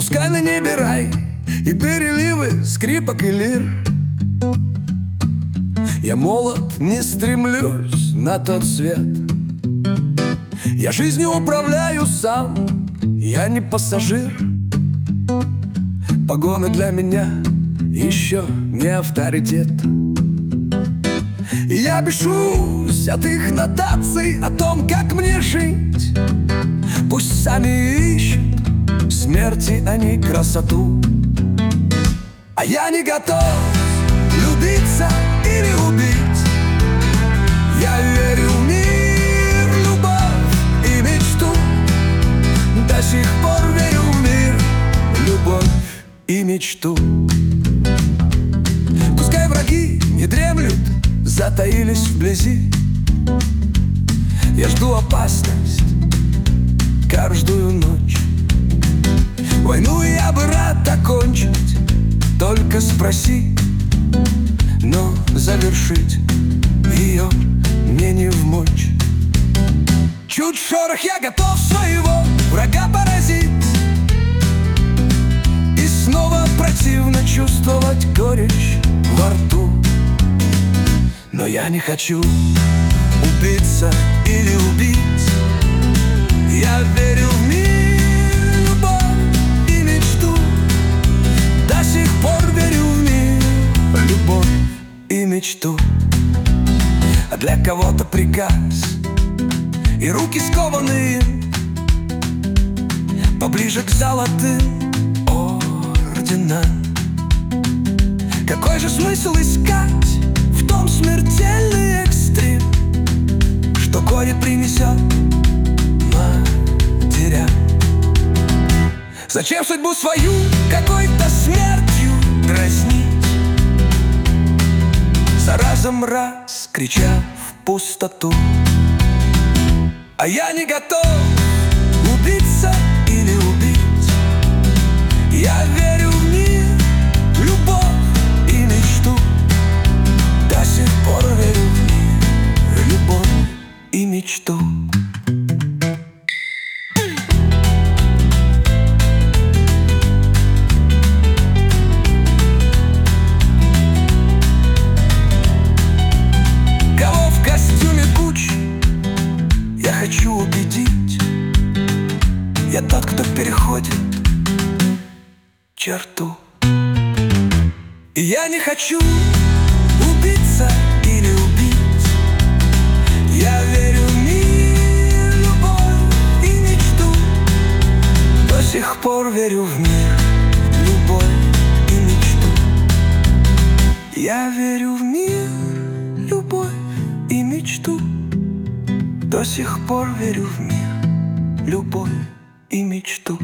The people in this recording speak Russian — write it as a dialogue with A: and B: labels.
A: Пускай на небе рай и переливы скрипок и лир. Я молод, не стремлюсь на тот свет. Я жизнью управляю сам, я не пассажир. Погоны для меня еще не авторитет. И я бешусь от их нотаций о том, как мне жить. Пусть сами ищут в смерти они красоту, а я не готов любиться или убить. Я верю в мир, любовь и мечту. До сих пор верю в мир, любовь и мечту. Пускай враги не дремлют, затаились вблизи. Я жду опасность каждую ночь. Войну я бы рад окончить, только спроси. Но завершить ее мне не вмочь. Чуть шорох, я готов своего врага поразить. И снова противно чувствовать горечь во рту. Но я не хочу убиться или убить. Я верю в мир, любовь и мечту. До сих пор верю в мир, любовь и мечту. А для кого-то приказ и руки скованы поближе к золотым орденам. Какой же смысл искать в том смертельный экстрим, что горе принесет матерям? Зачем судьбу свою какой-то смертью дразнить, за разом раз крича в пустоту? А я не готов убиться или убить. Я верю в мир, любовь и мечту. До сих пор верю в мир, любовь и мечту. Кого в костюме Гуччи я хочу убедить? Я тот, кто переходит черту. И я не хочу убиться или убить. Я верю в мир, любовь и мечту. До сих пор верю в мир, любовь и мечту. Я верю в мир, любовь и мечту. До сих пор верю в мир, любовь и мечту.